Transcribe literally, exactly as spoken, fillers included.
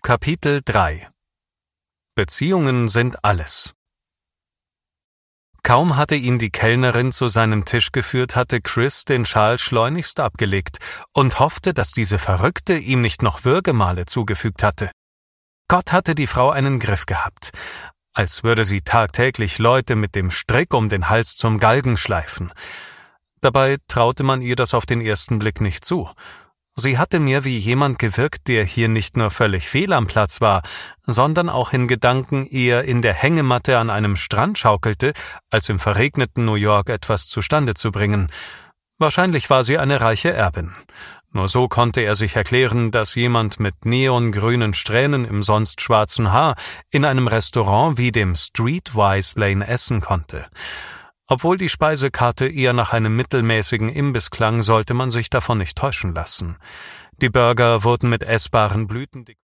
Kapitel drei Beziehungen sind alles. Kaum hatte ihn die Kellnerin zu seinem Tisch geführt, hatte Chris den Schal schleunigst abgelegt und hoffte, dass diese Verrückte ihm nicht noch Würgemale zugefügt hatte. Gott hatte die Frau einen Griff gehabt, als würde sie tagtäglich Leute mit dem Strick um den Hals zum Galgen schleifen. Dabei traute man ihr das auf den ersten Blick nicht zu. Sie hatte mehr wie jemand gewirkt, der hier nicht nur völlig fehl am Platz war, sondern auch in Gedanken eher in der Hängematte an einem Strand schaukelte, als im verregneten New York etwas zustande zu bringen. Wahrscheinlich war sie eine reiche Erbin. Nur so konnte er sich erklären, dass jemand mit neongrünen Strähnen im sonst schwarzen Haar in einem Restaurant wie dem Streetwise Lane essen konnte. Obwohl die Speisekarte eher nach einem mittelmäßigen Imbiss klang, sollte man sich davon nicht täuschen lassen. Die Burger wurden mit essbaren Blüten